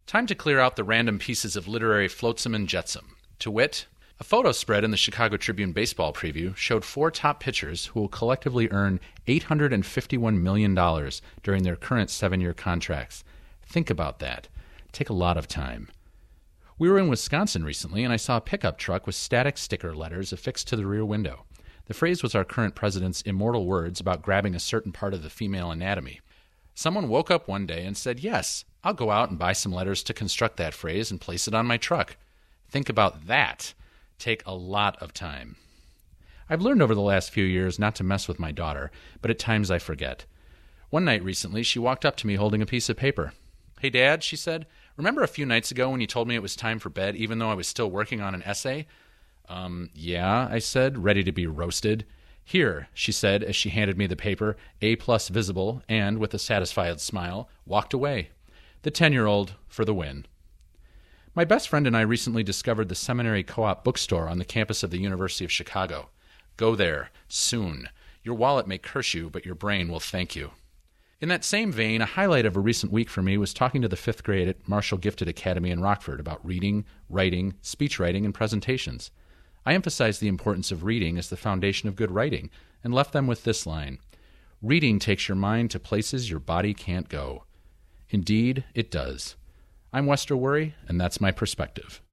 Time to clear out the random pieces of literary flotsam and jetsam. To wit, a photo spread in the Chicago Tribune baseball preview showed 4 top pitchers who will collectively earn $851 million during their current 7-year contracts. Think about that. Take a lot of time. We were in Wisconsin recently, and I saw a pickup truck with static sticker letters affixed to the rear window. The phrase was our current president's immortal words about grabbing a certain part of the female anatomy. Someone woke up one day and said, "Yes, I'll go out and buy some letters to construct that phrase and place it on my truck." Think about that. Take a lot of time. I've learned over the last few years not to mess with my daughter, but at times I forget. One night recently, she walked up to me holding a piece of paper. "Hey, Dad," she said, "remember a few nights ago when you told me it was time for bed even though I was still working on an essay?" Yeah, I said, ready to be roasted. "Here," she said as she handed me the paper, A+ visible, and, with a satisfied smile, walked away. The 10-year-old for the win. My best friend and I recently discovered the Seminary Co-op bookstore on the campus of the University of Chicago. Go there, soon. Your wallet may curse you, but your brain will thank you. In that same vein, a highlight of a recent week for me was talking to the 5th grade at Marshall Gifted Academy in Rockford about reading, writing, speech writing, and presentations. I emphasized the importance of reading as the foundation of good writing, and left them with this line: "Reading takes your mind to places your body can't go." Indeed, it does. I'm Wester Worry, and that's my perspective.